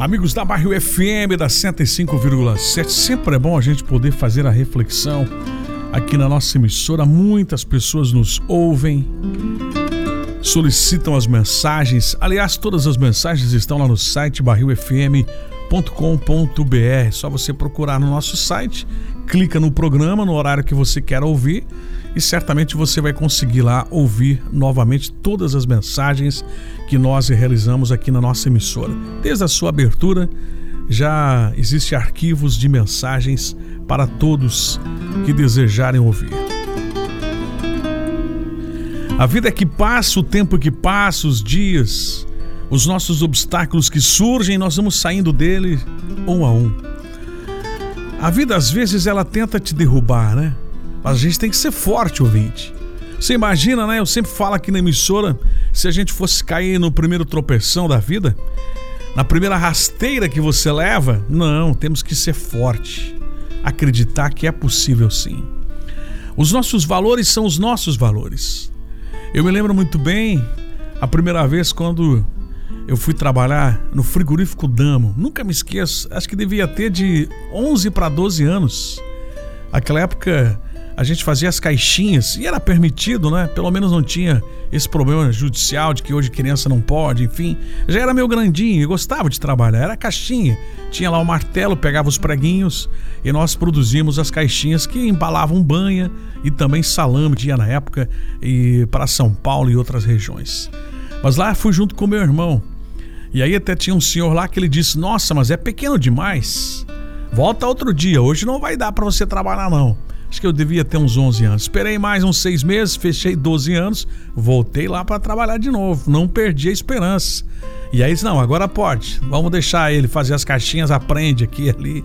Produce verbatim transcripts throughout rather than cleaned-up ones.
Amigos da Barril F M da cento e cinco vírgula sete, sempre é bom a gente poder fazer a reflexão aqui na nossa emissora. Muitas pessoas nos ouvem, solicitam as mensagens. Aliás, todas as mensagens estão lá no site barril f m ponto com ponto b r. Só você procurar no nosso site, clica no programa, no horário que você quer ouvir, e certamente você vai conseguir lá ouvir novamente todas as mensagens que nós realizamos aqui na nossa emissora. Desde a sua abertura, já existem arquivos de mensagens para todos que desejarem ouvir. A vida é que passa, o tempo que passa, os dias, os nossos obstáculos que surgem, nós vamos saindo dele um a um. A vida, às vezes, ela tenta te derrubar, né? Mas a gente tem que ser forte, ouvinte. Você imagina, né? Eu sempre falo aqui na emissora, se a gente fosse cair no primeiro tropeção da vida, na primeira rasteira que você leva, não, temos que ser forte. Acreditar que é possível sim. Os nossos valores são os nossos valores. Eu me lembro muito bem a primeira vez quando eu fui trabalhar no frigorífico Damo. Nunca me esqueço, acho que devia ter de onze para doze anos. Naquela época a gente fazia as caixinhas e era permitido, né? Pelo menos não tinha esse problema judicial de que hoje criança não pode, enfim. Já era meio grandinho e gostava de trabalhar. Era caixinha, tinha lá o martelo, pegava os preguinhos e nós produzíamos as caixinhas que embalavam banha e também salame, tinha na época, e para São Paulo e outras regiões. Mas lá fui junto com meu irmão. E aí até tinha um senhor lá que ele disse: nossa, mas é pequeno demais. Volta outro dia, hoje não vai dar para você trabalhar não. Acho que eu devia ter uns onze anos. Esperei mais uns seis meses, fechei doze anos, voltei lá para trabalhar de novo. Não perdi a esperança. E aí disse: não, agora pode. Vamos deixar ele fazer as caixinhas, aprende aqui e ali.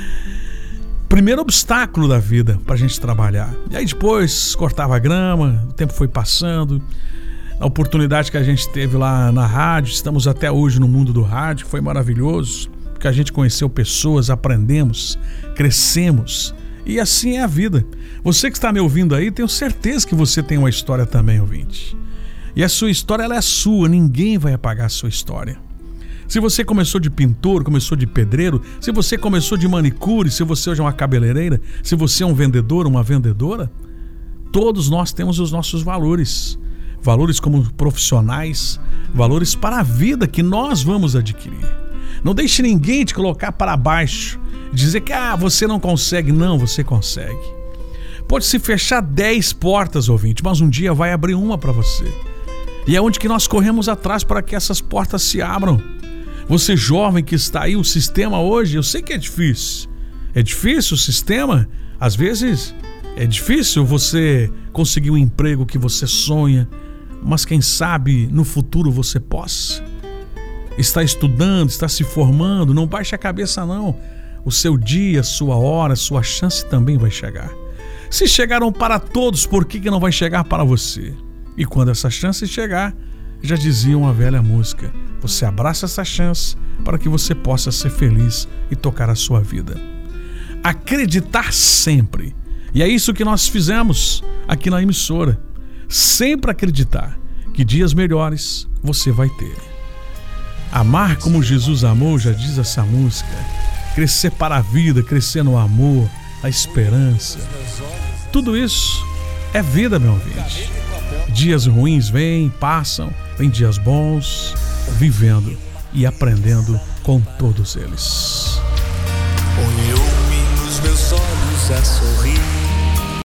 Primeiro obstáculo da vida pra gente trabalhar. E aí depois cortava a grama, o tempo foi passando. A oportunidade que a gente teve lá na rádio, estamos até hoje no mundo do rádio, foi maravilhoso, porque a gente conheceu pessoas, aprendemos, crescemos. E assim é a vida. Você que está me ouvindo aí, tenho certeza que você tem uma história também, ouvinte. E a sua história, ela é sua, ninguém vai apagar a sua história. Se você começou de pintor, começou de pedreiro, se você começou de manicure, se você hoje é uma cabeleireira, se você é um vendedor, uma vendedora, todos nós temos os nossos valores. Valores como profissionais, valores para a vida que nós vamos adquirir. Não deixe ninguém te colocar para baixo, dizer que ah, você não consegue. Não, você consegue. Pode se fechar dez portas, ouvinte, mas um dia vai abrir uma para você. E é onde que nós corremos atrás para que essas portas se abram. Você jovem que está aí, o sistema hoje, eu sei que é difícil. É difícil o sistema, às vezes é difícil você conseguir um emprego que você sonha, mas quem sabe no futuro você possa. Está estudando, está se formando, não baixe a cabeça não. O seu dia, sua hora, sua chance também vai chegar. Se chegaram para todos, por que que não vai chegar para você? E quando essa chance chegar, já dizia uma velha música, você abraça essa chance para que você possa ser feliz e tocar a sua vida. Acreditar sempre. E é isso que nós fizemos aqui na emissora. Sempre acreditar que dias melhores você vai ter. Amar como Jesus amou, já diz essa música. Crescer para a vida, crescer no amor, a esperança. Tudo isso é vida, meu ouvinte. Dias ruins vêm, passam, vem dias bons, vivendo e aprendendo com todos eles. Olhou-me nos meus olhos a sorrir.